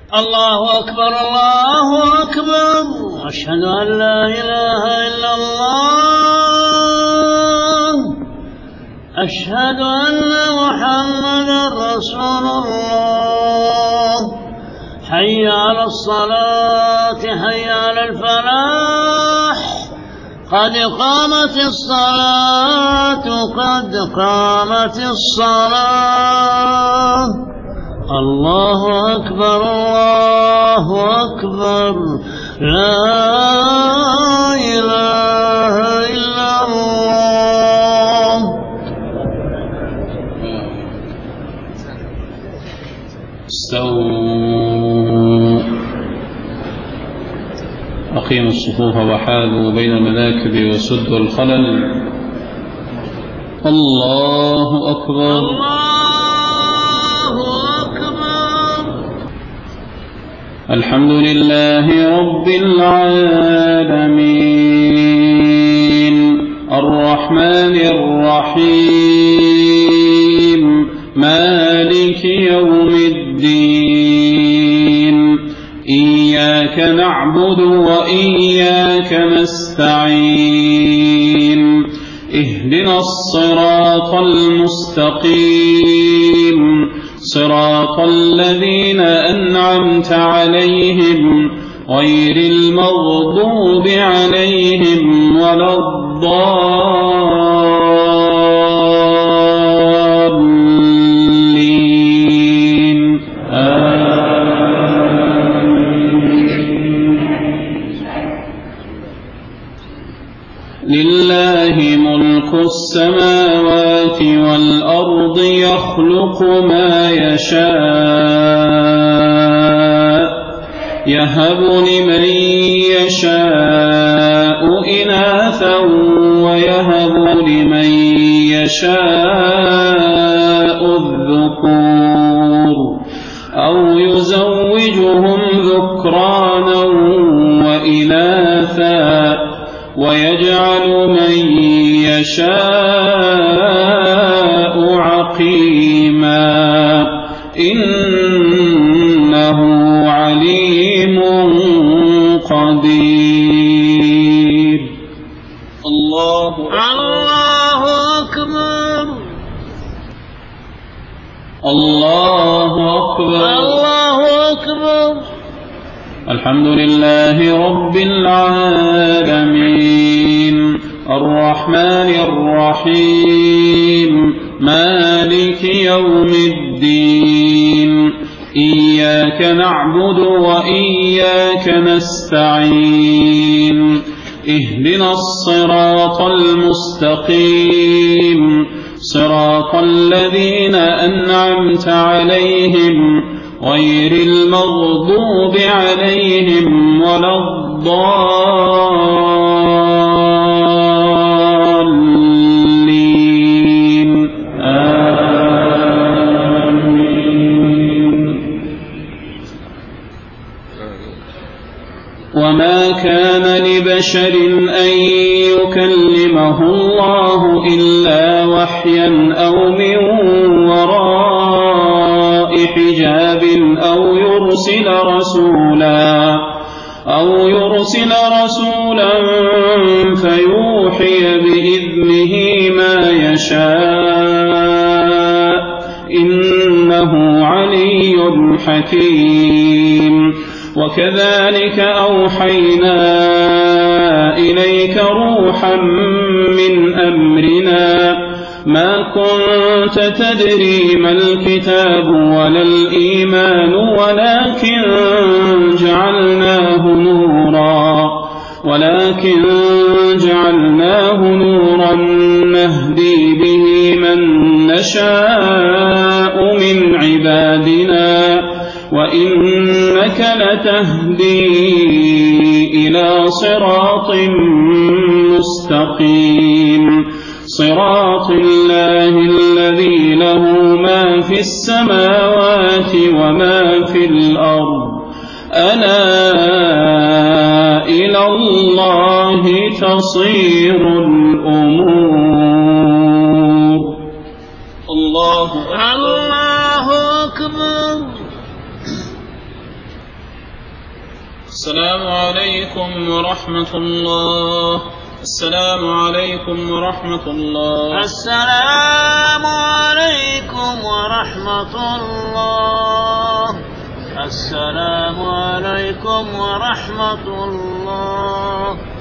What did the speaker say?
الله أكبر الله أكبر. أشهد أن لا إله إلا الله. أشهد أن محمدا رسول الله. حي على الصلاة حي على الفلاح. قد قامت الصلاة قد قامت الصلاة. الله أكبر الله أكبر. لا إله إلا الله. استووا. أقيموا الصفوف وحاذوا بين المناكب وسدوا الخلل. الله أكبر الله أكبر. الحمد لله رب العالمين الرحمن الرحيم مالك يوم الدين إياك نعبد وإياك نستعين اهدنا الصراط المستقيم صراط الذين أنعمت عليهم غير المغضوب عليهم ولا الضالين لله ملك السماوات والأرض يخلق ما يشاء يهب لمن يشاء إناثا ويهب لمن يشاء الذكور أو يزوجهم ذكرانا وإناثا ويجعل من يشاء عقيما إنه عليم قدير. الله أكبر الله أكبر الله أكبر. الحمد لله رب العالمين الرحمن الرحيم مالك يوم الدين إياك نعبد وإياك نستعين اهدنا الصراط المستقيم صراط الذين أنعمت عليهم غير المغضوب عليهم ولا الضالين آمين. وما كان لبشر أن يكلمه الله إلا وحيا أو من وراء حجاب أو يرسل رسولا فيوحي بإذنه ما يشاء إنه علي حكيم. وكذلك أوحينا إليك روحا من أمرنا ما كنت تدري ما الكتاب ولا الإيمان ولكن جعلناه نورا نهدي به من نشاء من عبادنا وإنك لتهدي إلى صراط مستقيم صراط الله الذي له ما في السماوات وما في الأرض ألا إلى الله تصير الأمور. الله أكبر. السلام عليكم ورحمة الله. السلام عليكم ورحمة الله. السلام عليكم ورحمة الله. السلام عليكم ورحمة الله.